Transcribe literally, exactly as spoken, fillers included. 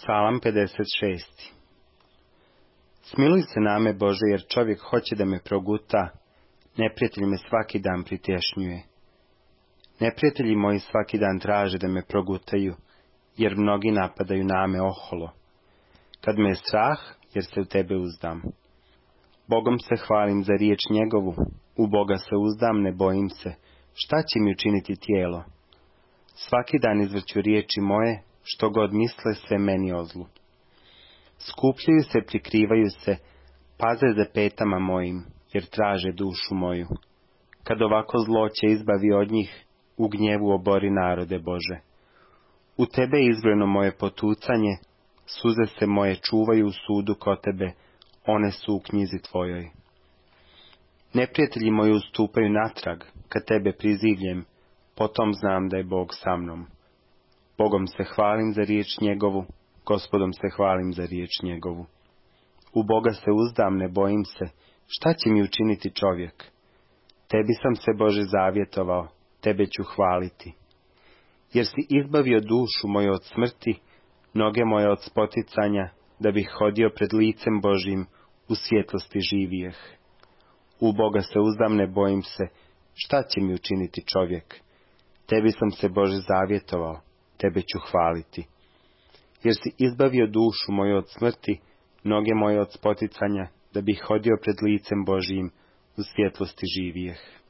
Psalam pedeset šest. Smiluj se name, Bože, jer čovjek hoće da me proguta, neprijatelj me svaki dan pritješnjuje. Neprijatelji moji svaki dan traže da me progutaju, jer mnogi napadaju name oholo. Kad me je strah, jer se u tebe uzdam. Bogom se hvalim za riječ njegovu, u Boga se uzdam, ne bojim se, šta će mi učiniti tijelo? Svaki dan izvrću riječi moje, što god misle sve meni o zlu. Skupljaju se, prikrivaju se, paze za petama mojim, jer traže dušu moju. Kad ovako zloće izbavi od njih, u gnjevu obori narode Bože. U tebe je izbrojeno moje potucanje, suze se moje čuvaju u sudu kod tebe, one su u knjizi tvojoj. Neprijatelji moji ustupaju natrag, kad tebe prizivljem, potom znam da je Bog sa mnom. Bogom se hvalim za riječ njegovu, Gospodom se hvalim za riječ njegovu. U Boga se uzdam, ne bojim se, šta će mi učiniti čovjek? Tebi sam se, Bože, zavjetovao, tebe ću hvaliti. Jer si izbavio dušu moju od smrti, noge moje od spoticanja, da bih hodio pred licem Božim, u svjetlosti živijeh. U Boga se uzdam, ne bojim se, šta će mi učiniti čovjek? Tebi sam se, Bože, zavjetovao, tebe ću hvaliti. Jer si izbavio dušu moju od smrti, noge moje od spoticanja, da bih hodio pred licem Božijim u svjetlosti živijeh.